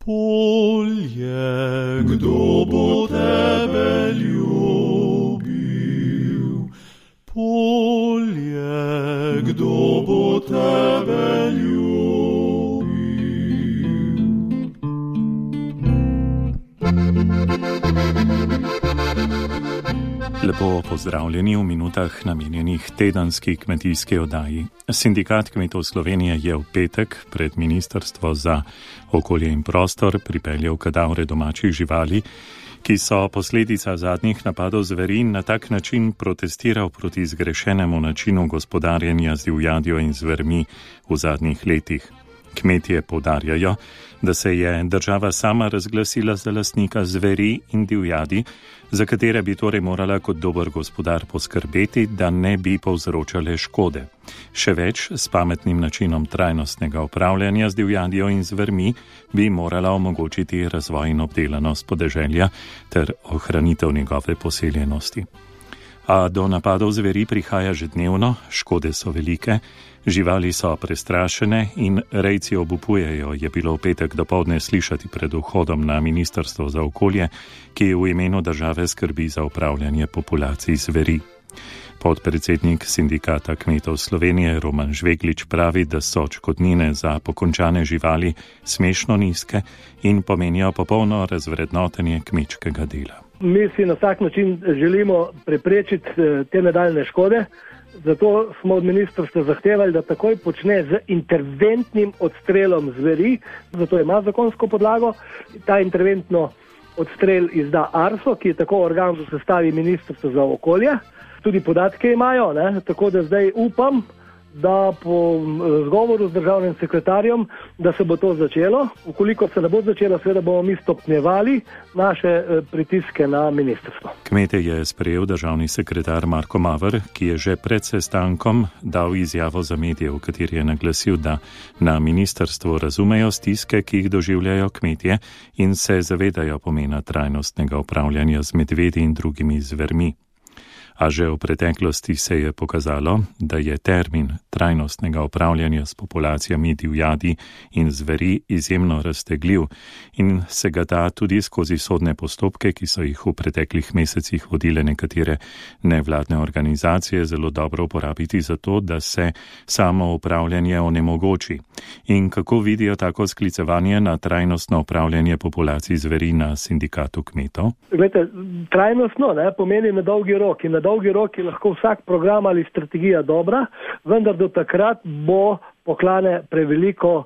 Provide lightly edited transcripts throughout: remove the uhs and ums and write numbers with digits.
Polje, kdo bo tebe ljubil? Polje, kdo bo tebe ljubil? Lepo pozdravljeni v minutah namenjenih tedenski kmetijski oddaji. Sindikat kmetov Slovenije je v petek pred Ministrstvo za okolje in prostor pripeljal kadavre domačih živali, ki so posledica zadnjih napadov zveri in na tak način protestiral proti zgrešenemu načinu gospodarjenja z divjadjo in zvermi v zadnjih letih. Kmetje poudarjajo, da se je država sama razglasila za lastnika zveri in divjadi, za katere bi torej morala kot dober gospodar poskrbeti, da ne bi povzročale škode. Še več, s pametnim načinom trajnostnega upravljanja z divjadjo in zvermi bi morala omogočiti razvoj in obdelanost podeželja ter ohranitev njegove poseljenosti. A do napadov zveri prihaja že dnevno, škode so velike, živali so prestrašene in rejci obupujejo, je bilo v petek dopoldne slišati pred vhodom na Ministrstvo za okolje, ki v imenu države skrbi za upravljanje populacij zveri. Podpredsednik Sindikata kmetov Slovenije Roman Žveglič pravi, da so odškodnine za pokončane živali smešno nizke in pomenijo popolno razvrednotenje kmečkega dela. Mi si na vsak način želimo preprečiti te nadaljne škode, zato smo od ministrstva zahtevali, da takoj počne z interventnim odstrelom zveri, zato ima zakonsko podlago. Ta interventno odstrel izda ARSO, ki je tako organ v sestavi Ministrstva za okolje. Tudi podatke imajo, tako da zdaj upam, da po razgovoru z državnim sekretarjem, da se bo to začelo. Ukoliko se ne bo začelo, seveda bomo mi stopnjevali naše pritiske na ministrstvo. Kmete je sprejel državni sekretar Marko Maver, ki je že pred sestankom dal izjavo za medije, v kateri je naglasil, da na ministrstvu razumejo stiske, ki jih doživljajo kmetje in se zavedajo pomena trajnostnega upravljanja z medvedi in drugimi zvermi. A že v preteklosti se je pokazalo, da je termin trajnostnega upravljanja s populacijami divjadi in zveri izjemno raztegljiv in se ga da tudi skozi sodne postopke, ki so jih v preteklih mesecih vodile nekatere nevladne organizacije, zelo dobro uporabiti za to, da se samo upravljanje onemogoči. In kako vidijo tako sklicevanje na trajnostno upravljanje populacij zveri na Sindikatu kmetov? Glejte, trajnostno pomeni na dolgi rok in na dolgi rok je lahko vsak program ali strategija dobra, vendar do takrat bo poklane preveliko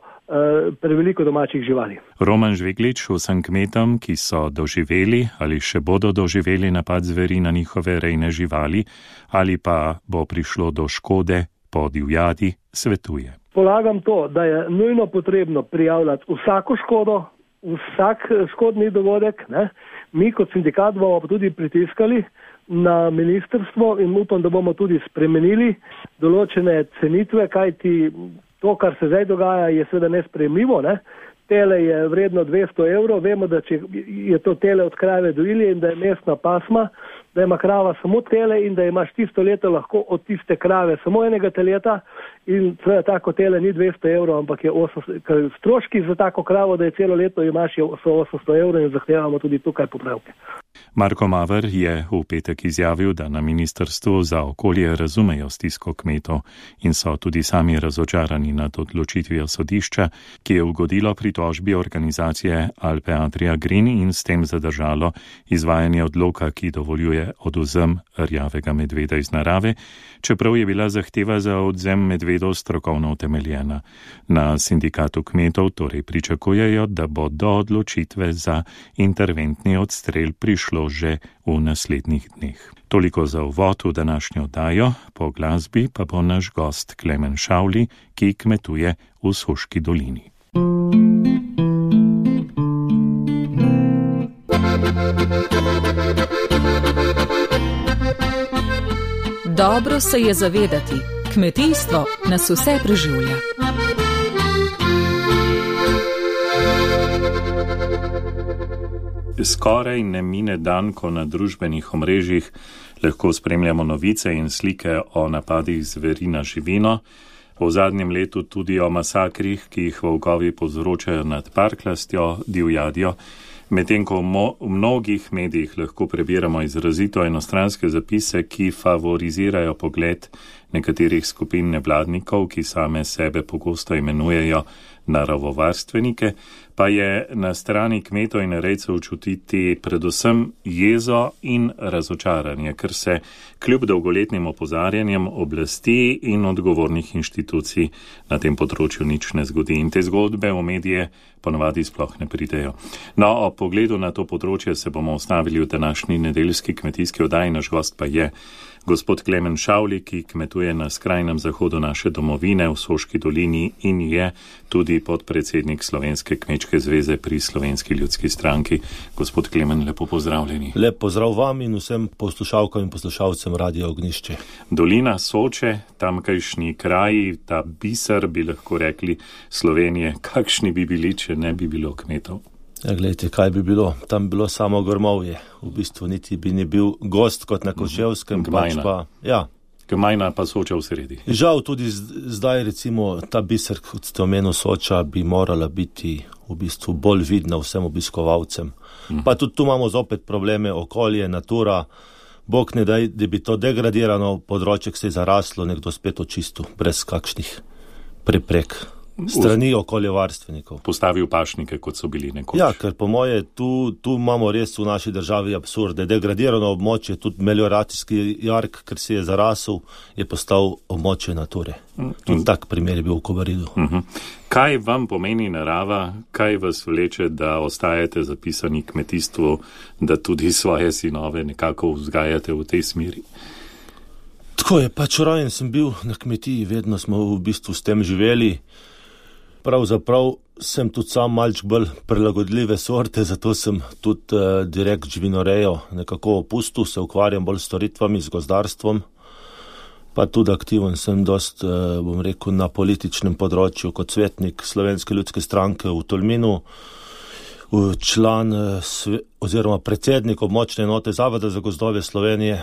domačih živali. Roman Žveglič, vsem kmetom, ki so doživeli ali še bodo doživeli napad zveri na njihove rejne živali ali pa bo prišlo do škode po divjadi, svetuje. Polagam to, da je nujno potrebno prijavljati vsako škodo, vsak škodni dogodek. Mi kot sindikat bomo tudi pritiskali na ministrstvo in upam, da bomo tudi spremenili določene cenitve, kajti to, kar se zdaj dogaja, je seveda nesprejemljivo. Tele je vredno 200 evrov, vemo, da če je to tele od krave dojilje in da je mestna pasma, da ima krava samo tele in da imaš tisto leto lahko od tiste krave samo enega teleta in seveda tako tele ni 200 evrov, ampak je 800, ker stroški za tako kravo, da je celo leto imaš, so 800 evrov in zahtevamo tudi tukaj popravke. Marko Maver je v petek izjavil, da na Ministrstvu za okolje razumejo stisko kmetov in so tudi sami razočarani nad odločitvijo sodišča, ki je ugodilo pritožbi organizacije Alpe Adria Green in s tem zadržalo izvajanje odloka, ki dovoljuje odvzem rjavega medveda iz narave, čeprav je bila zahteva za odvzem medvedov strokovno utemeljena. Na Sindikatu kmetov torej pričakujejo, da bo do odločitve za interventni odstrel prišlo že v naslednjih dneh. Toliko za uvod v današnjo oddajo, po glasbi pa bo naš gost Klemen Šavli, ki kmetuje v Soški dolini. Dobro se je zavedati, kmetijstvo nas vse preživlja. Skoraj ne mine dan, ko na družbenih omrežjih lahko spremljamo novice in slike o napadih zveri na živino, v zadnjem letu tudi o masakrih, ki jih volkovi povzročajo nad parklastjo, divjadjo. Medtem ko v mnogih medijih lahko prebiramo izrazito enostranske zapise, ki favorizirajo pogled nekaterih skupin nevladnikov, ki same sebe pogosto imenujejo naravovarstvenike, pa je na strani kmetov in rejcev čutiti predvsem jezo in razočaranje, ker se kljub dolgoletnim opozarjanjem oblasti in odgovornih inštitucij na tem področju nič ne zgodi. In te zgodbe v medije ponovadi sploh ne pridejo. No, o pogledu na to področje se bomo ustavili v današnji nedeljski kmetijski oddaji. Naš gost pa je gospod Klemen Šavli, ki kmetuje na skrajnem zahodu naše domovine v Soški dolini in je tudi podpredsednik Slovenske kmečke zveze pri Slovenski ljudski stranki. Gospod Klemen, lepo pozdravljeni. Lep pozdrav vam in vsem poslušalkam in poslušalcem Radia Ognjišče. Dolina Soče, tamkajšnji kraji, ta biser, bi lahko rekli, Slovenije, kakšni bi bili, če ne bi bilo kmetov? Ja, gledajte, kaj bi bilo? Tam bilo samo grmovje. V bistvu niti bi ne bil gost kot na Koševskem. Gmajna pa Soča v sredi. Žal tudi zdaj recimo ta biser, kot ste omenili, Soča bi morala biti v bistvu bolj vidna vsem obiskovalcem. Pa tudi tu imamo zopet probleme, okolje, natura. Bog ne daj, da bi to degradirano področje, ki se je zaraslo, nekdo spet očistil, brez kakšnih preprek. Strani okoljevarstvenikov. Postavil pašnike, kot so bili nekoč. Ja, ker po moje, tu imamo res v naši državi absurde. Degradirano območje, tudi melioracijski jark, ker se je zarasel, je postal območje nature. Tudi tak primer je bil v Kobaridu. Kaj vam pomeni narava, kaj vas vleče, da ostajate zapisani kmetijstvu, da tudi svoje sinove nekako vzgajate v tej smeri? Tako je, pač rojen sem bil na kmetiji, vedno smo v bistvu s tem živeli. Pravzaprav sem tudi sam malček bolj prilagodljive sorte, zato sem tudi direkt živinorejo nekako opustil, se ukvarjam bolj s storitvami, z gozdarstvom, pa tudi aktiven sem dost, bom rekel, na političnem področju kot svetnik Slovenske ljudske stranke v Tolminu, član oziroma predsednik območne enote Zavoda za gozdove Slovenije,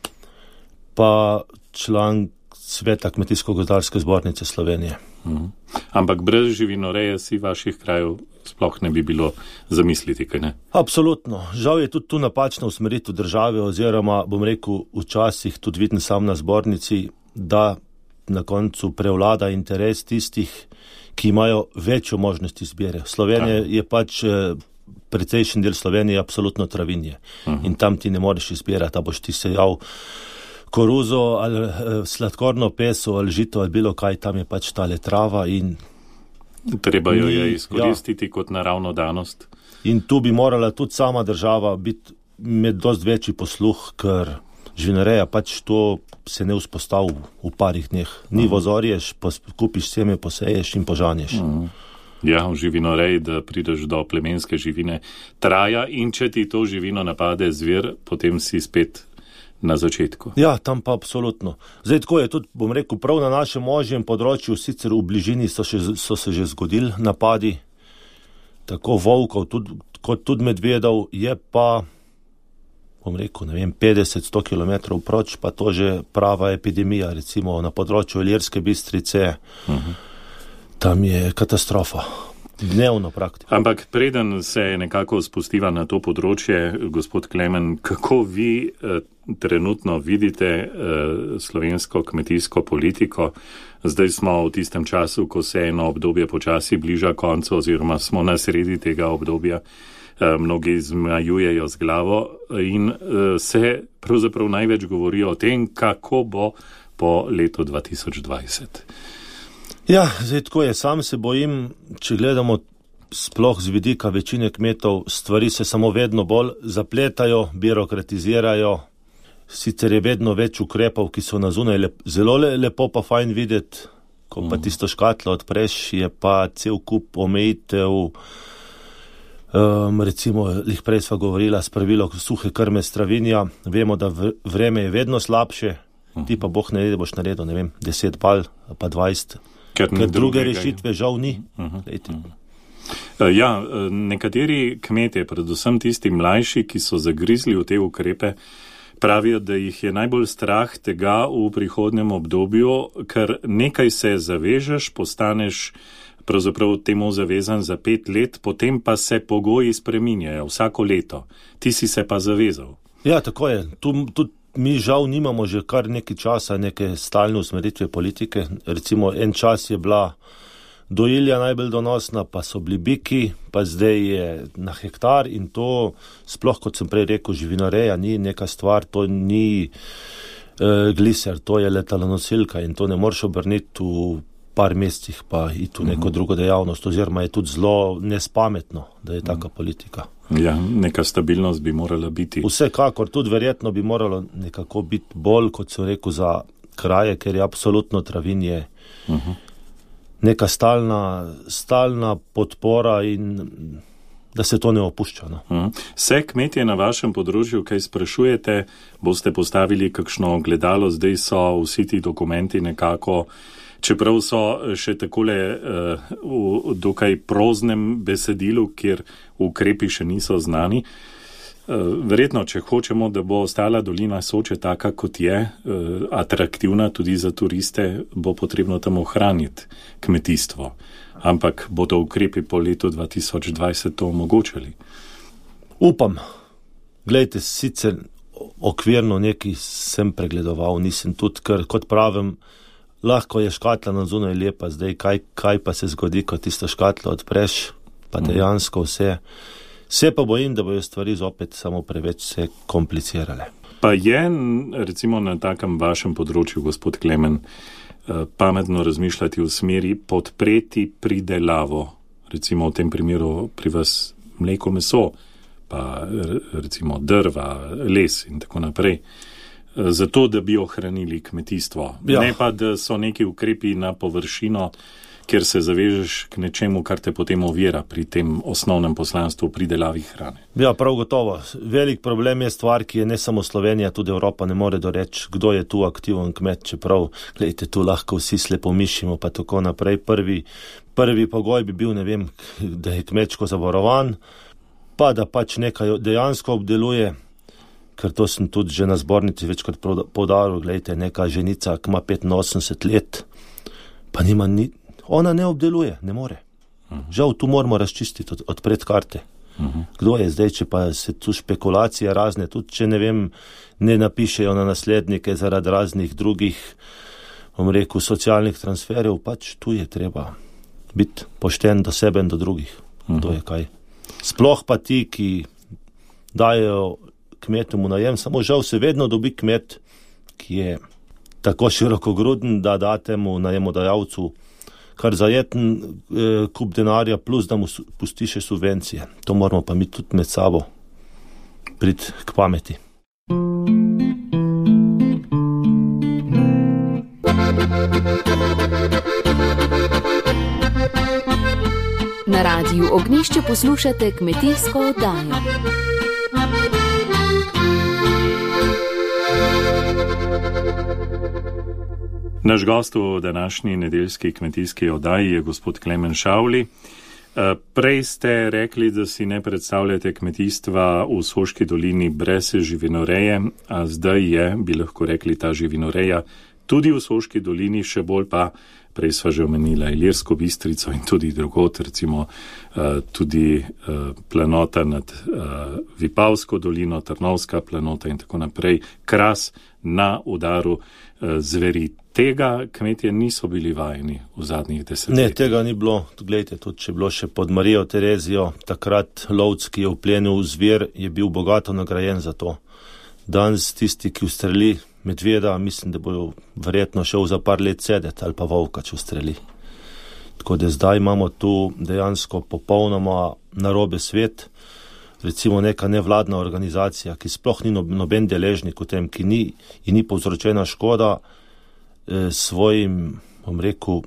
pa član Sveta Kmetijsko-gozdarske zbornice Slovenije. Ampak brez živinoreje si vaših krajev sploh ne bi bilo zamisliti, kaj ne? Absolutno. Žal je tudi tu napačna usmeritev države oziroma, bom rekel, včasih tudi vidim sam na zbornici, da na koncu prevlada interes tistih, ki imajo večjo možnost izbire. Slovenija je pač precejšen del Slovenije absolutno travinje. In tam ti ne moreš izbirati, a boš ti sejal koruzo ali sladkorno peso ali žito ali bilo kaj, tam je pač tale trava in treba jo je izkoristiti kot naravno danost. In tu bi morala tudi sama država biti med dost večji posluh, ker živinoreja pač to se ne vzpostavi v parih dneh. Ni vozorješ, kupiš seme, poseješ in požanješ. Ja, v živinoreji, da prideš do plemenske živine, traja in če ti to živino napade zver, potem si spet na začetku. Ja, tam pa absolutno. Zdaj tako je tudi, bom rekel, prav na našem ožjem področju, sicer v bližini so se že zgodili napadi, tako volkov kot tudi medvedov, je pa, bom rekel, 50-100 kilometrov proč, pa to že prava epidemija, recimo na področju Ilirske Bistrice, tam je katastrofa. Dnevno praktično. Ampak preden se nekako spustiva na to področje, gospod Klemen, kako vi trenutno vidite slovensko kmetijsko politiko? Zdaj smo v tistem času, ko se eno obdobje počasi bliža koncu oziroma smo na sredi tega obdobja, mnogi zmajujejo z glavo in se pravzaprav največ govori o tem, kako bo po letu 2020. Ja, zdaj tako je, sam se bojim, če gledamo sploh z vidika večine kmetov, stvari se samo vedno bolj zapletajo, birokratizirajo, sicer je vedno več ukrepov, ki so na zunaj zelo lepo pa fajn videti, ko pa tisto škatlo odpreš, je pa cel kup omejitev, recimo, lih prej sva govorila, spravilo suhe krme stravinja, vemo, da vreme je vedno slabše, ti pa boh ne boš naredil, 10 pal, pa 20, ker druge rešitve žal ni. Ja, nekateri kmetje, predvsem tisti mlajši, ki so zagrizli v te ukrepe, pravijo, da jih je najbolj strah tega v prihodnjem obdobju, ker nekaj se zavežeš, postaneš pravzaprav temu zavezan za 5 let, potem pa se pogoji spreminjajo vsako leto. Ti si se pa zavezal. Ja, tako je. Tudi mi žal nimamo že kar nekaj časa neke stalne usmeritve politike. Recimo en čas je bila dojilja najbolj donosna, pa so bili biki, pa zdaj je na hektar in to, sploh kot sem prej rekel, živinoreja ni neka stvar, to ni gliser, to je letalonosilka in to ne moreš obrniti v par mesecih pa iti v neko drugo dejavnost, oziroma je tudi zelo nespametno, da je taka politika. Ja, neka stabilnost bi morala biti. Vsekakor, tudi verjetno bi moralo nekako biti bolj, kot sem rekel, za kraje, ker je absolutno travinje neka stalna podpora in da se to ne opušča. No. Se kmetje na vašem področju, kaj sprašujete, boste postavili kakšno gledalo, zdaj so vsi ti dokumenti nekako, čeprav so še takole v dokaj proznem besedilu, kjer ukrepi še niso znani. Verjetno, če hočemo, da bo ostala dolina Soče taka, kot je, atraktivna tudi za turiste, bo potrebno tam ohraniti kmetijstvo. Ampak bodo ukrepi po letu 2020 to omogočali? Upam. Glejte, sicer okvirno nekaj sem pregledoval, nisem tudi, ker kot pravim, lahko je škatla na zunaj lepa, zdaj kaj pa se zgodi, ko tisto škatlo odpreš, pa dejansko vse. Se pa bojim, da bojo stvari zopet samo preveč se komplicirale. Pa je, recimo na takem vašem področju, gospod Klemen, pametno razmišljati v smeri podpreti pridelavo, recimo v tem primeru pri vas mleko, meso, pa recimo drva, les in tako naprej, zato da bi ohranili kmetijstvo. Ja. Ne pa, da so neki ukrepi na površino, kjer se zavežeš k nečemu, kar te potem ovira pri tem osnovnem poslanstvu pridelavi hrane. Ja, prav gotovo. Velik problem je stvar, ki je ne samo Slovenija, tudi Evropa ne more doreči, kdo je tu aktiven kmet, čeprav, gledajte, tu lahko vsi slepomišimo, pa tako naprej. Prvi pogoj bi bil, ne vem, da je kmečko zavarovan, pa da pač nekaj dejansko obdeluje, ker to sem tudi že na zbornici večkrat poudaril, gledajte, neka ženica, ki ima 85 let, pa nima ona ne obdeluje, ne more. Žal, tu moramo razčistiti, odpreti karte. Kdo je zdaj, če pa se tu špekulacije razne, tudi če ne vem, ne napišejo na naslednike zaradi raznih drugih, bom rekel, socialnih transferjev, pač tu je treba biti pošten do sebe in do drugih. To je kaj. Sploh pa ti, ki dajo kmetom v najem, samo žal se vedno dobi kmet, ki je tako širokogruden, da date mu najemodajalcu kar zajeten kup denarja, plus da mu pusti še subvencije. To moramo pa mi tudi med sabo priti k pameti. Na radiju Ognjišče poslušate kmetijsko oddajo. Naš gost v današnji nedeljski kmetijski oddaji je gospod Klemen Šavli. Prej ste rekli, da si ne predstavljate kmetijstva v Soški dolini brez živinoreje, a zdaj je, bi lahko rekli, ta živinoreja tudi v Soški dolini, še bolj pa, prej sva že omenila Ilirsko Bistrico in tudi drugot, recimo tudi planota nad Vipavsko dolino, Trnovska planota in tako naprej, Kras na udaru zveri. Tega kmetje niso bili vajeni v zadnjih 10 letih. Ne, tega ni bilo. Gledajte, tudi če je bilo še pod Marijo Terezijo, takrat lovec, ki je vplenil zver, je bil bogato nagrajen za to. Danes tisti, ki ustreli medveda, mislim, da bojo verjetno šel za par let sedeti ali pa volka, če ustreli. Tako da zdaj imamo tu dejansko popolnoma narobe svet. Recimo neka nevladna organizacija, ki sploh ni noben deležnik v tem, ki ni povzročena škoda, svojim, bom rekel,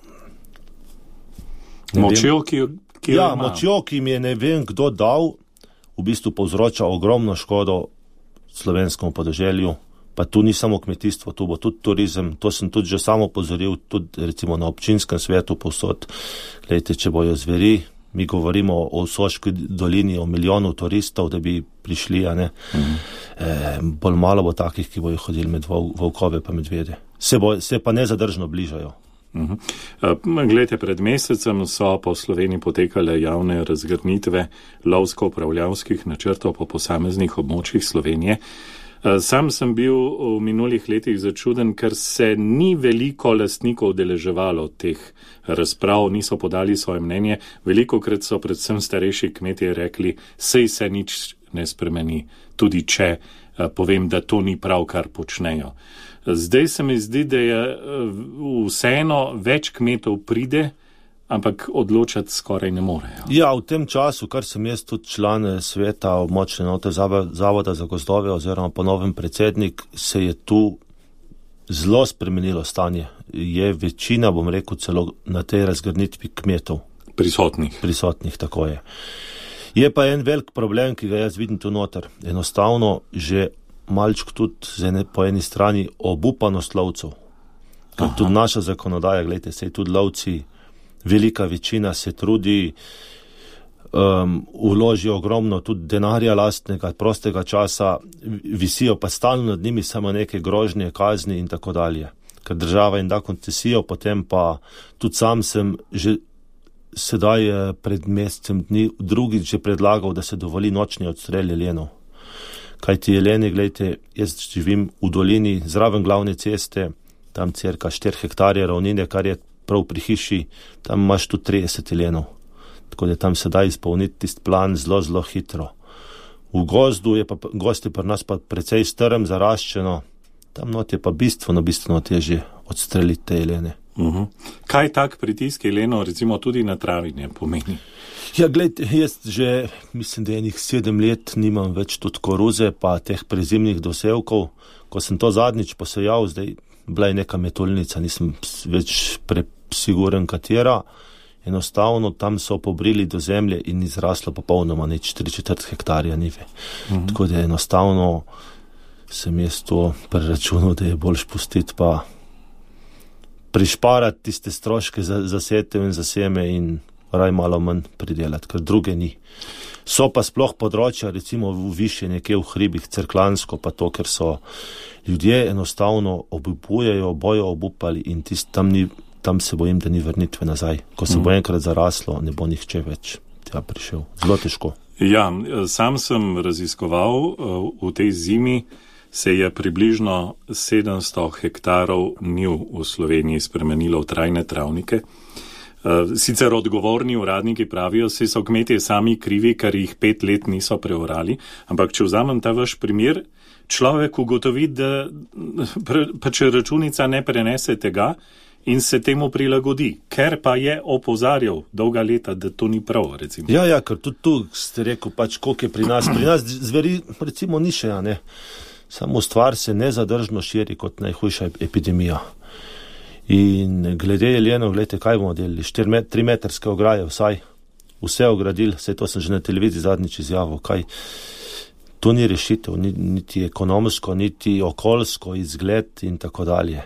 močjo, ki močjo, ki mi je ne vem kdo dal, v bistvu povzroča ogromno škodo slovenskemu podeželju, pa tu ni samo kmetijstvo, tu bo tudi turizem, to sem tudi že samo opozoril, tudi recimo na občinskem svetu povsod. Glejte, če bojo zveri, mi govorimo o Soški dolini, o milijonu turistov, da bi prišli, a ne. bolj malo bo takih, ki bojo hodili med volkove pa medvede. Se pa nezadržno bližajo. Glejte, pred mesecem so po Sloveniji potekale javne razgrnitve lovsko-upravljavskih načrtov po posameznih območjih Slovenije. Sam sem bil v minulih letih začuden, ker se ni veliko lastnikov udeleževalo teh razprav, niso podali svoje mnenje. Velikokrat so predvsem starejši kmetje rekli, sej se nič ne spremeni, tudi če povem, da to ni prav, kar počnejo. Zdaj se mi zdi, da je vseeno več kmetov pride, ampak odločati skoraj ne morejo. Ja, v tem času, kar sem jaz tudi član sveta območne enote Zavoda za gozdove oziroma po novem predsednik, se je tu zelo spremenilo stanje. Je večina, bom rekel, celo na tej razgrnitvi kmetov. Prisotnih, tako je. Je pa en velik problem, ki ga jaz vidim tu noter. Enostavno že malček tudi po eni strani obupanost lovcev. Ker tudi naša zakonodaja, gledajte, se tudi lovci, velika večina se trudi, uložijo ogromno tudi denarja lastnega, prostega časa, visijo pa stalno nad njimi samo neke grožnje, kazni in tako dalje. Ker država jim da koncesijo, potem pa tudi sam sem že sedaj pred mesecem dni drugič že predlagal, da se dovoli nočni odstrel jelenov. Kaj ti jeleni, gledajte, jaz živim v dolini zraven glavne ceste, tam cirka 4 hektarje ravnine, kar je prav pri hiši, tam imaš tu 30 jelenov. Tako da tam se da izpolniti tisti plan zelo, zelo hitro. V gozdu je pa, gozd je pri nas pa precej strm, zaraščeno, tam not je pa bistveno težje odstreliti te jelene. Kaj tak pritisk jelenov recimo tudi na travinje pomeni? Ja, gledajte, jaz že mislim, da enih 7 let nimam več tudi koruze pa teh prezimnih dosevkov. Ko sem to zadnjič posejal, zdaj bila je neka metulnica, nisem več siguren katera. Enostavno tam so pobrili do zemlje in izraslo popolnoma nič 3/4 hektarja nive. Tako da enostavno sem jaz to preračunal, da je boljš pustiti pa prišparati tiste stroške za setev in za seme in raj malo manj pridelati, ker druge ni. So pa sploh področja, recimo više nekje v hribih, Cerklansko pa to, ker so ljudje enostavno obupujejo, bojo obupali in tam se bojim, da ni vrnitve nazaj. Ko se bo enkrat zaraslo, ne bo nihče več tja prišel. Zelo težko. Ja, sam sem raziskoval v tej zimi, se je približno 700 hektarov njiv v Sloveniji spremenilo v trajne travnike. Sicer odgovorni uradniki pravijo, saj so kmetje sami krivi, ker jih 5 let niso preorali, ampak če vzamem ta vaš primer, človek ugotovi, da pa če računica ne prenese tega in se temu prilagodi, ker pa je opozarjal dolga leta, da to ni prav, recimo. Ja, ker tudi tu ste rekel, koliko je pri nas zveri, recimo ni še, ne. Samo stvar se nezadržno širi kot najhujša epidemija. In glede jelenov, gledajte, kaj bomo delili? 3-metrske ograje vsaj, vse ogradili, vse to sem že na televiziji zadnjič izjavil, kaj. To ni rešitev, niti ekonomsko, niti okoljsko, izgled in tako dalje.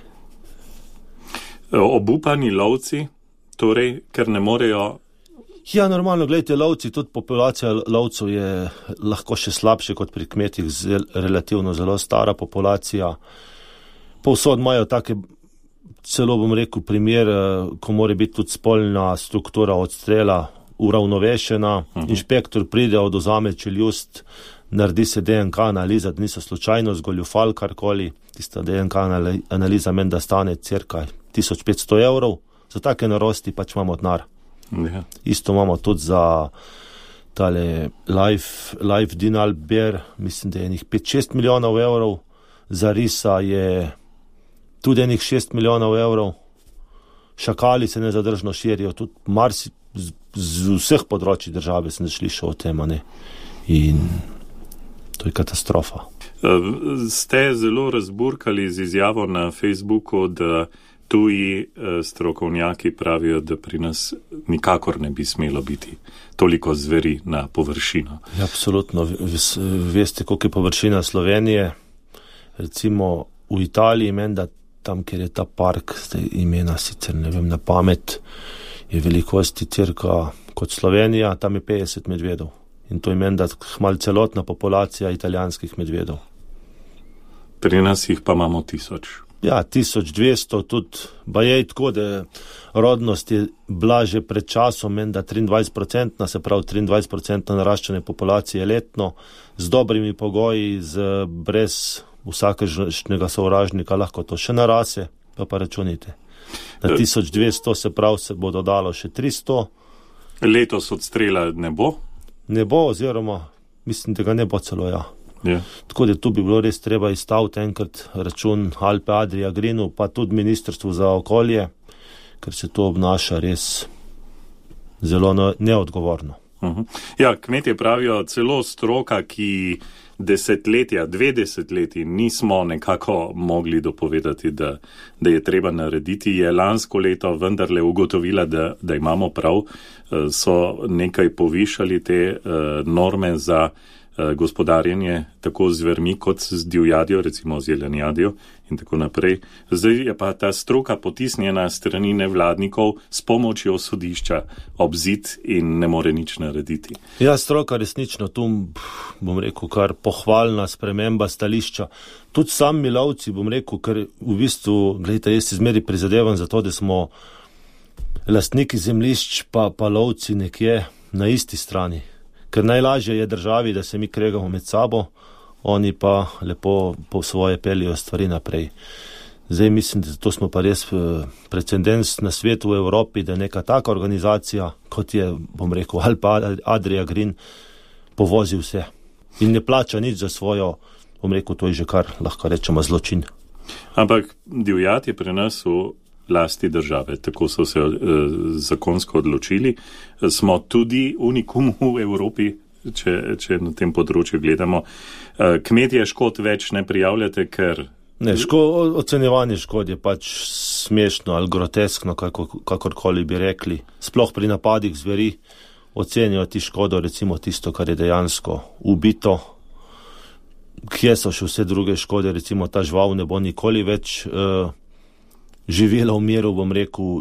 Obupani lovci, torej, ker ne morejo. Ja, normalno, gledajte, lovci, tudi populacija lovcev je lahko še slabše kot pri kmetih, relativno zelo stara populacija. Povsod imajo take, celo bom rekel, primer, ko mora biti tudi spolna struktura odstrela uravnovešena, inšpektor pride, odvzame čeljust, naredi se DNK analiza, da niso slučajno zgoljufali karkoli, tista DNK analiza menda stane cirka 1500 evrov, za take narosti pač imamo denar. Ja. Isto imamo tudi za tale live dinal bear, mislim, da je enih 5-6 milijonov evrov, za risa je tudi enih 6 milijonov evrov, šakali se nezadržno širijo, tudi z vseh področji države sem slišal o tem, ne? In to je katastrofa. Ste zelo razburkali z izjavo na Facebooku, da tuji strokovnjaki pravijo, da pri nas nikakor ne bi smelo biti toliko zveri na površino. Ja, absolutno. Veste, koliko je površina Slovenije? Recimo v Italiji, menda tam, kjer je ta park, zdaj imena sicer ne vem na pamet, je velikosti cirka kot Slovenija, tam je 50 medvedov. In to je menda hmal celotna populacija italijanskih medvedov. Pri nas jih pa imamo 1000. Ja, 1200, tudi bajej tako, da rodnost je bila že pred časom, menda 23%, se pravi 23% naraščanje populacije letno, z dobrimi pogoji, brez vsakešnjega sovražnika, lahko to še narase, pa računite. Na 1200 se pravi, se bo dodalo še 300. Letos odstrela ne bo? Ne bo, oziroma mislim, da ga ne bo celo, ja. Yeah. Tako da tu bi bilo res treba izstaviti enkrat račun Alpe Adria Greenu, pa tudi Ministrstvu za okolje, ker se to obnaša res zelo neodgovorno. Ja, kmetje pravijo, celo stroka, ki 2 desetletji nismo nekako mogli dopovedati, da je treba narediti, je lansko leto vendarle ugotovila, da imamo prav, so nekaj povišali te norme za gospodarjenje tako z zvermi kot z divjadjo, recimo z jelenjadjo in tako naprej. Zdaj je pa ta stroka potisnjena strani nevladnikov s pomočjo sodišča ob zid in ne more nič narediti. Ja, stroka resnično, tu bom rekel kar pohvalna sprememba stališča. Tudi sami lovci, bom rekel, ker v bistvu, gledajte, jaz izmeri prizadevam za to, da smo lastniki zemljišč pa lovci nekje na isti strani. Ker najlažje je državi, da se mi kregamo med sabo, oni pa lepo po svoje pelijo stvari naprej. Zdaj mislim, da to smo pa res precedens na svetu v Evropi, da neka taka organizacija, kot je, bom rekel, Alpe Adria Green, povozi vse. In ne plača nič za svojo, bom rekel, to je že kar lahko rečemo zločin. Ampak divjad je pri nas v lasti države, tako so se zakonsko odločili. Smo tudi unikum v Evropi, če na tem področju gledamo. Kmetje škod več ne prijavljate, ker... Ne, ocenjevanje škod je pač smešno ali groteskno, kakorkoli bi rekli. Sploh pri napadih zveri ocenijo ti škodo, recimo tisto, kar je dejansko ubito. Kje so še vse druge škode, recimo ta žival ne bo nikoli več živela v miru, bom rekel,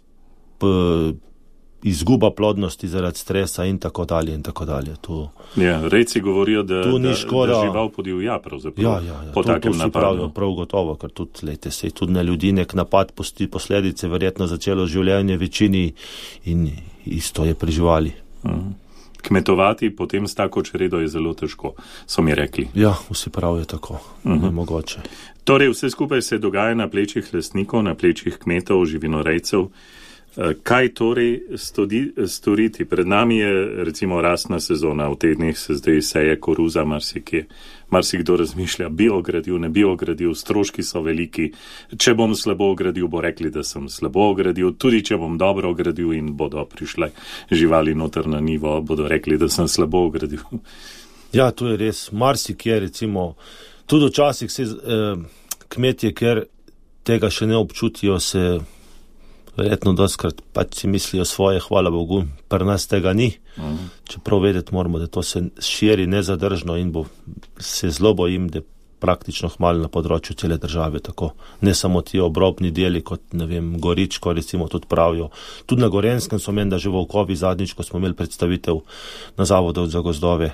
izguba plodnosti zaradi stresa in tako dalje in tako dalje. Ja, rejci govorijo, da žival podivja pravzaprav. Ja, to si pravijo prav gotovo, ker tudi, lejte, se tudi na ljudi nek napad pusti posledice, verjetno za celo življenje večini in isto je pri živali. Kmetovati potem s tako čredo je zelo težko, so mi rekli. Ja, vsi pravijo tako, nemogoče. Torej, vse skupaj se dogaja na plečih lastnikov, na plečih kmetov, živinorejcev. Kaj torej storiti? Pred nami je recimo rastna sezona, v tednih se zdaj seje koruza marsikje. Marsikdo razmišlja, bi ogradil, ne bi ogradil, stroški so veliki. Če bom slabo ogradil, bo rekli, da sem slabo ogradil. Tudi če bom dobro ogradil in bodo prišle živali noter na nivo, bodo rekli, da sem slabo ogradil. Ja, to je res. Marsikje recimo, tudi včasih se kmetje, ker tega še ne občutijo, se verjetno doskrat pač si mislijo svoje, hvala Bogu, pri nas tega ni. Čeprav vedeti moramo, da to se širi nezadržno in se zelo bojim, da praktično hmalo na področju cele države tako. Ne samo ti obrobni deli, kot ne vem, Goričko, recimo tudi pravijo. Tudi na Gorenskem so menda že volkovi zadnjič, ko smo imeli predstavitev na Zavodu za gozdove.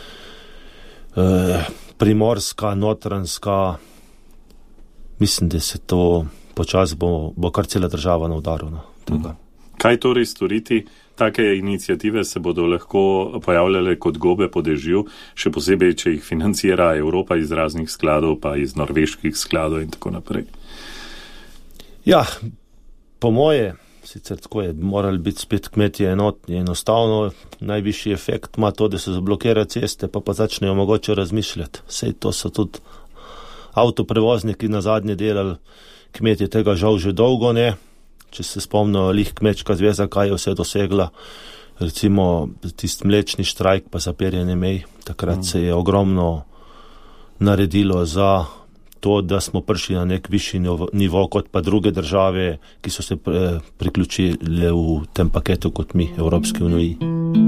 Primorska, Notranjska, mislim, da se to počas bo kar cela država na udaru. Kaj torej storiti? Take inicijative se bodo lahko pojavljale kot gobe po dežju, še posebej, če jih financira Evropa iz raznih skladov, pa iz norveških skladov in tako naprej. Ja, po moje, sicer tako je, morali biti spet kmetje enotni. Enostavno najvišji efekt ima to, da se zablokira ceste, pa začnejo mogoče razmišljati. Sej to so tudi avtoprevozniki na zadnje delali, kmetje tega žal že dolgo ne. Če se spomnijo, Kmečka zveza, kaj je vse dosegla, recimo tisti mlečni štrajk pa zaperjanje mej, takrat se je ogromno naredilo za to, da smo prišli na nek višji nivo kot pa druge države, ki so se priključile v tem paketu kot mi, Evropski uniji.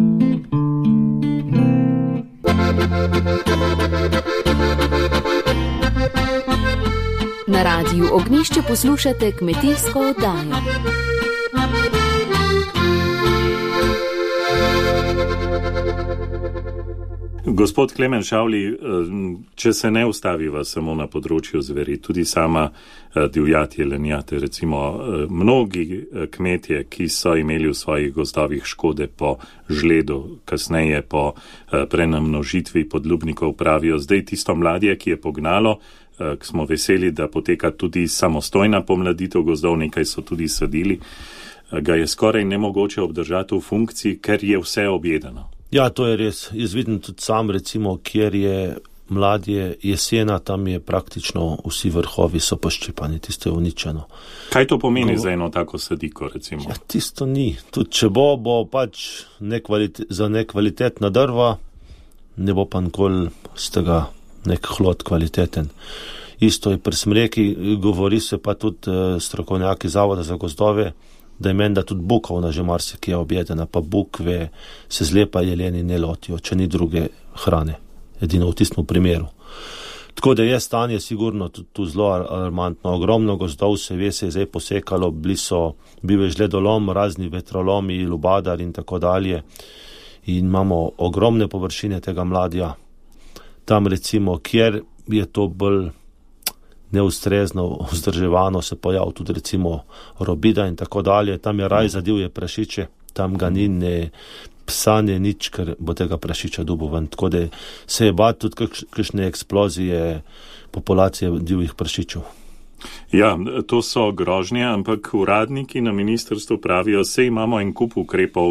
Na radiju Ognjišče poslušate kmetijsko oddajo. Gospod Klemen Šavli, če se ne ustaviva samo na področju zveri, tudi sama divjad jelenjad, recimo mnogi kmetje, ki so imeli v svojih gozdovih škode po žledu, kasneje po prenamnožitvi podlubnikov, pravijo zdaj tisto mladje, ki je pognalo, smo veseli, da poteka tudi samostojna pomladitev gozdov, nekaj so tudi sadili, ga je skoraj nemogoče obdržati v funkciji, ker je vse objedeno. Ja, to je res. Jaz vidim tudi sam, recimo, kjer je mladje jesena, tam je praktično vsi vrhovi so poščipani, tisto je uničeno. Kaj to pomeni za eno tako sadiko, recimo? Ja, tisto ni. Tudi če bo pač za nekvalitetna drva, ne bo pa nikoli z tega nek hlod kvaliteten. Isto je pri smreki, govori se pa tudi strokovnjaki Zavoda za gozdove, da je menda tudi bukovna že marsikje objedena, pa bukve se zlepa jeleni ne lotijo, če ni druge hrane, edino v tistem primeru. Tako da je stanje sigurno tudi tu zelo alarmantno. Ogromno gozdov se ve, se je zdaj posekalo, bil je žledolom, razni vetrolomi, lubadar in tako dalje. In imamo ogromne površine tega mladja. Tam recimo, kjer je to bolj neustrezno vzdrževano, se pojavil tudi recimo robida in tako dalje. Tam je raj za divje prašiče, tam ga ni ne psa, ne nič, ker bo tega prašiča dubo ven. Tako da se je bati tudi kakšne eksplozije populacije divjih prašičev. Ja, to so grožnje, ampak uradniki na ministrstvu pravijo, se imamo en kup ukrepov,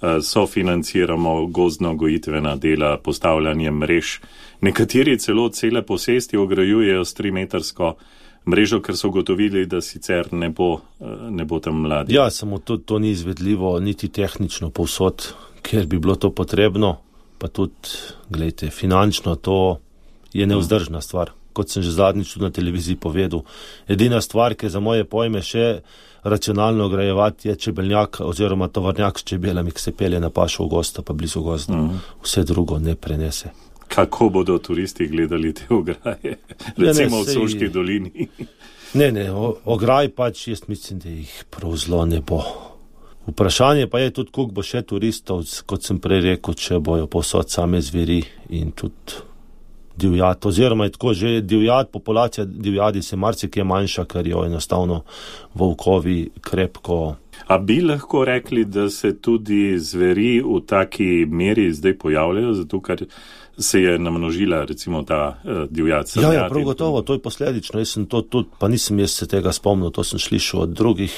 sofinanciramo gozdno-gojitvena dela, postavljanje mrež. Nekateri celo cele posesti ograjujejo s 3-metrsko mrežo, ker so ugotovili, da sicer ne bo tam mladi. Ja, samo to ni izvedljivo, niti tehnično povsod, ker bi bilo to potrebno, pa tudi, gledajte, finančno to je nevzdržna stvar. Kot sem že zadnjič tudi na televiziji povedal. Edina stvar, ki je za moje pojme še racionalno grajevati, je čebeljak oziroma tovornjak s čebelami, ki se pelje na pašo v gosta, pa blizu gozda. Vse drugo ne prenese. Kako bodo turisti gledali te ograje? Recimo v Soški dolini. Ne, ograj pač jaz mislim, da jih prav zelo ne bo. Vprašanje pa je tudi, koliko bo še turistov, kot sem prej rekel, če bojo povsod same zveri in tudi divjad, oziroma je tako že divjad, populacija divjadi se marsikje manjša, ker jo enostavno volkovi krepko. A bi lahko rekli, da se tudi zveri v taki meri zdaj pojavljajo, zato ker se je namnožila recimo ta divjad? Ja, prav gotovo, to je posledično. Jaz sem to tudi, pa nisem jaz se tega spomnil, to sem slišal od drugih.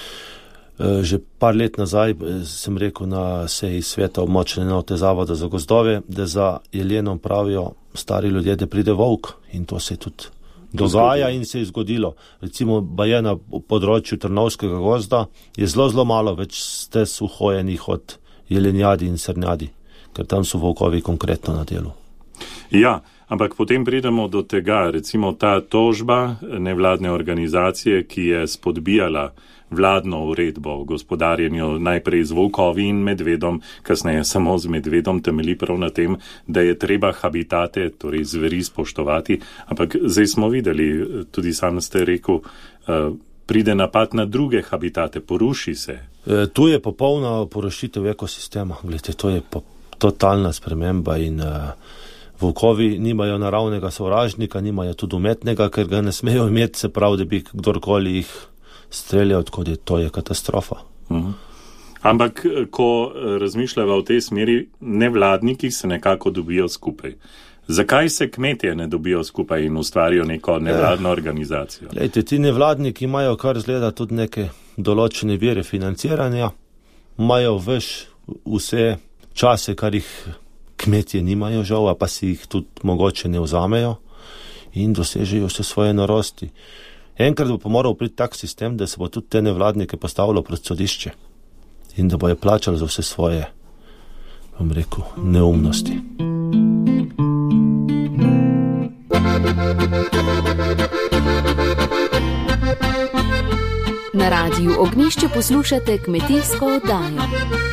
Že par let nazaj sem rekel na seji sveta območne enote Zavoda za gozdove, da za jelenom pravijo stari ljudje, da pride volk, in to se tudi dogaja in se je zgodilo. Recimo baje na področju Trnovskega gozda je zelo malo več stez uhojenih od jelenjadi in srnjadi, ker tam so volkovi konkretno na delu. Ja, ampak potem pridemo do tega, recimo ta tožba nevladne organizacije, ki je spodbijala vladno uredbo o gospodarjenju najprej z volkovi in medvedom, kasneje samo z medvedom, temelji prav na tem, da je treba habitate, torej zveri, spoštovati. Ampak zdaj smo videli, tudi sam ste rekel, pride napad na druge habitate, poruši se. Tu je popolna porušitev ekosistema. Glede, to je totalna sprememba in volkovi nimajo naravnega sovražnika, nimajo tudi umetnega, ker ga ne smejo imeti, se pravi, da bi kdorkoli jih streljal, tako da to je katastrofa. Ampak, ko razmišljava v tej smeri, nevladniki se nekako dobijo skupaj. Zakaj se kmetje ne dobijo skupaj in ustvarijo neko nevladno organizacijo? Glejte, ti nevladniki imajo kar zgleda tudi neke določene vire financiranja, imajo vse čase, kar jih kmetje nimajo žal, pa si jih tudi mogoče ne vzamejo in dosežejo vse svoje norosti. Enkrat bo pa moral priti tak sistem, da se bo tudi te nevladnike postavilo pred sodišče in da bojo plačali za vse svoje, bom rekel, neumnosti. Na radiju Ognjišče poslušate kmetijsko oddajo.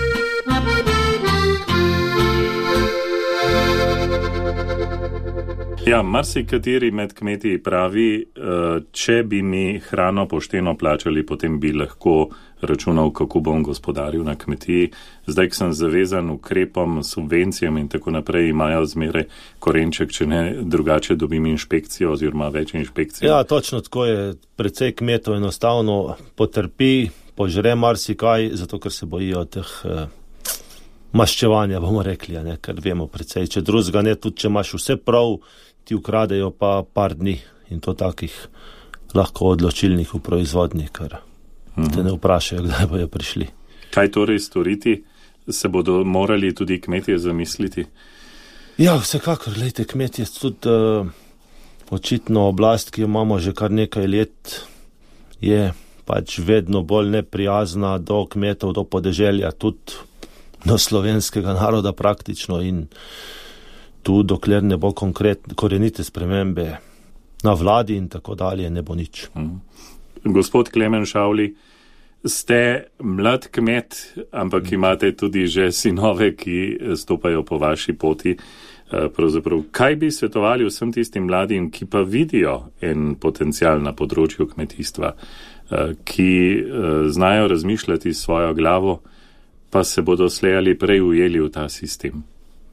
Ja, marsikateri med kmetiji pravi, če bi mi hrano pošteno plačali, potem bi lahko računal, kako bom gospodaril na kmetiji. Zdaj, ko sem zavezan ukrepom, subvencijam in tako naprej, imajo zmeraj korenček, če ne drugače dobim inšpekcijo oziroma več inšpekcij. Ja, točno tako je. Precej kmetov enostavno potrpi, požre marsikaj, zato ker se bojijo teh maščevanja, bomo rekli, ne? Ker vemo precej. Če drugega ne, tudi če imaš vse prav, ti ukradejo pa par dni in to takih lahko odločilnih v proizvodnji, ker te ne vprašajo, kdaj bojo prišli. Kaj torej storiti? Se bodo morali tudi kmetje zamisliti? Ja, vsekakor, glejte, kmetje tudi očitno oblast, ki jo imamo že kar nekaj let, je pač vedno bolj neprijazna do kmetov, do podeželja, tudi do slovenskega naroda praktično in tu, dokler ne bo korenite spremembe na vladi in tako dalje, ne bo nič. Gospod Klemen Šavli, ste mlad kmet, ampak imate tudi že sinove, ki stopajo po vaši poti. Pravzaprav, kaj bi svetovali vsem tistim mladim, ki pa vidijo en potencial na področju kmetijstva, ki znajo razmišljati s svojo glavo, pa se bodo slej ali prej ujeli v ta sistem?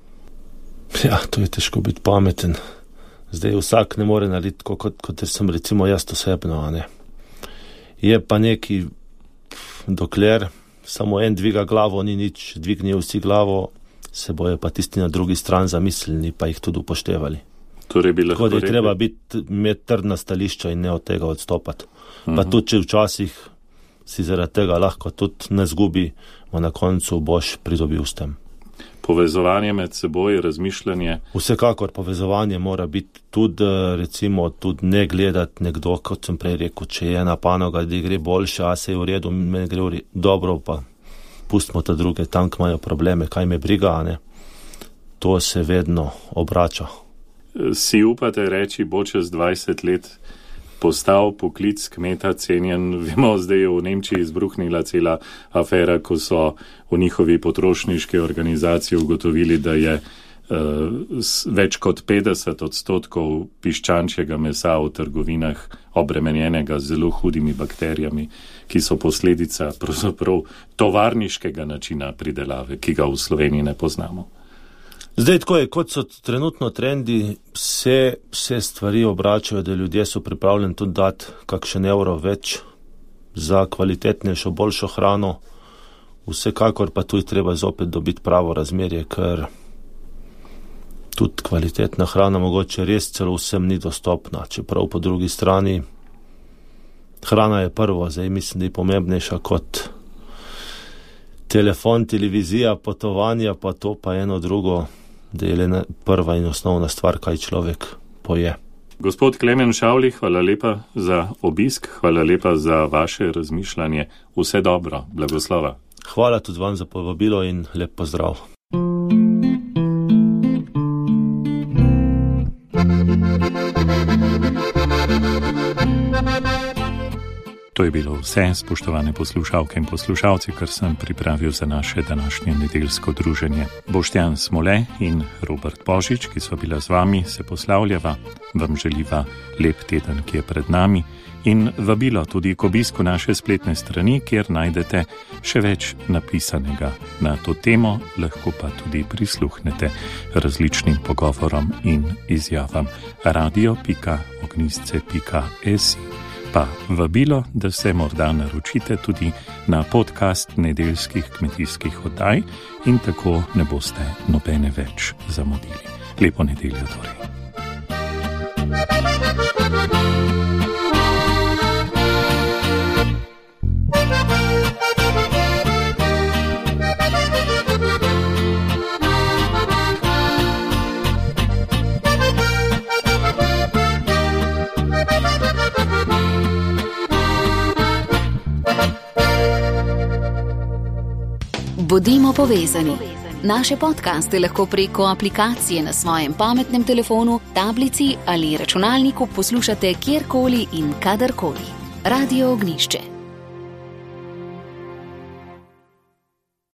Ja, to je težko biti pameten. Zdaj vsak ne more narediti, kot sem recimo jaz osebno, a ne. Je pa neki, dokler samo en dviga glavo, ni nič, dvignijo vsi glavo, se bojo pa tisti na drugi stran zamislili, pa jih tudi upoštevali. Torej bi lahko rekli, treba imeti trdna stališča in ne od tega odstopati. Pa tudi, če včasih si zaradi tega lahko tudi ne zgubi, na koncu boš pridobil s tem. Povezovanje med seboj, razmišljanje. Vsekakor povezovanje mora biti tudi, recimo, tudi ne gledati nekdo, kot sem prej rekel, če je ena panoga, da gre boljše, a se je v redu, meni gre dobro, pa pustimo ta druge, tam imajo probleme, kaj me briga, ne? To se vedno obrača. Si upate reči, bo čez 20 let postal poklic kmeta cenjen? Vemo, zdaj je v Nemčiji izbruhnila cela afera, ko so v njihovi potrošniški organizaciji ugotovili, da je več kot 50% piščančjega mesa v trgovinah obremenjenega z zelo hudimi bakterijami, ki so posledica pravzaprav tovarniškega načina pridelave, ki ga v Sloveniji ne poznamo. Zdaj, tako je, kot so trenutno trendi, vse stvari obračajo, da ljudje so pripravljeni tudi dati kakšen evro več za kvalitetnejšo, boljšo hrano. Vsekakor pa tu je treba zopet dobiti pravo razmerje, ker tudi kvalitetna hrana mogoče res celo vsem ni dostopna, čeprav po drugi strani hrana je prvo, zdaj mislim, da je pomembnejša kot telefon, televizija, potovanja, pa to pa eno drugo, da je le prva in osnovna stvar, kaj človek poje. Gospod Klemen Šavli, hvala lepa za obisk, hvala lepa za vaše razmišljanje. Vse dobro, blagoslova. Hvala tudi vam za povabilo in lep pozdrav. To je bilo vse, spoštovane poslušalke in poslušalci, kar sem pripravil za naše današnje nedeljsko druženje. Boštjan Smole in Robert Božič, ki so bila z vami, se poslavljava, vam želiva lep teden, ki je pred nami, in vabilo tudi k obisku naše spletne strani, kjer najdete še več napisanega na to temo, lahko pa tudi prisluhnete različnim pogovorom in izjavam radio.ognisce.si. Pa vabilo, da se morda naročite tudi na podcast nedeljskih kmetijskih oddaj in tako ne boste nobene več zamudili. Lepo nedeljo torej. Bodimo povezani. Naše podcaste lahko preko aplikacije na svojem pametnem telefonu, tablici ali računalniku poslušate kjerkoli in kadarkoli. Radio Ognjišče.